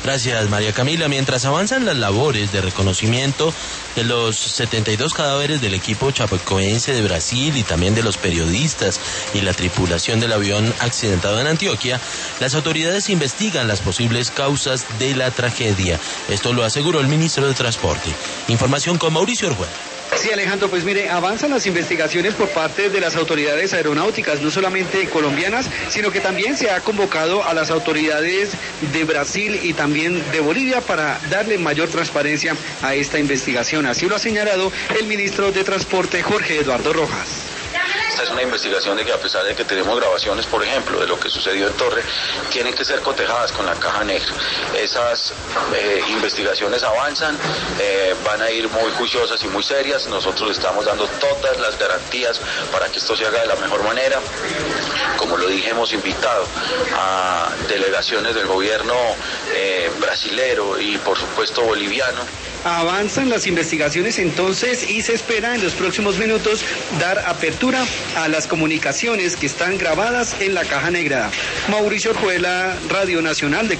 Gracias, María Camila. Mientras avanzan las labores de reconocimiento de los 72 cadáveres del equipo chapecoense de Brasil y también de los periodistas y la tripulación del avión accidentado en Antioquia, las autoridades investigan las posibles causas de la tragedia. Esto lo aseguró el ministro de Transporte. Información con Mauricio Orjuela. Sí, Alejandro, pues mire, avanzan las investigaciones por parte de las autoridades aeronáuticas, no solamente colombianas, sino que también se ha convocado a las autoridades de Brasil y también de Bolivia para darle mayor transparencia a esta investigación. Así lo ha señalado el ministro de Transporte, Jorge Eduardo Rojas. Esta es una investigación de que, a pesar de que tenemos grabaciones, por ejemplo, de lo que sucedió en Torre, tienen que ser cotejadas con la caja negra. Esas investigaciones avanzan, van a ir muy juiciosas y muy serias. Nosotros estamos dando todas las garantías para que esto se haga de la mejor manera. Como lo dije, hemos invitado a delegaciones del gobierno brasilero y, por supuesto, boliviano. Avanzan las investigaciones entonces y se espera en los próximos minutos dar apertura a las comunicaciones que están grabadas en la caja negra. Mauricio Orjuela, Radio Nacional de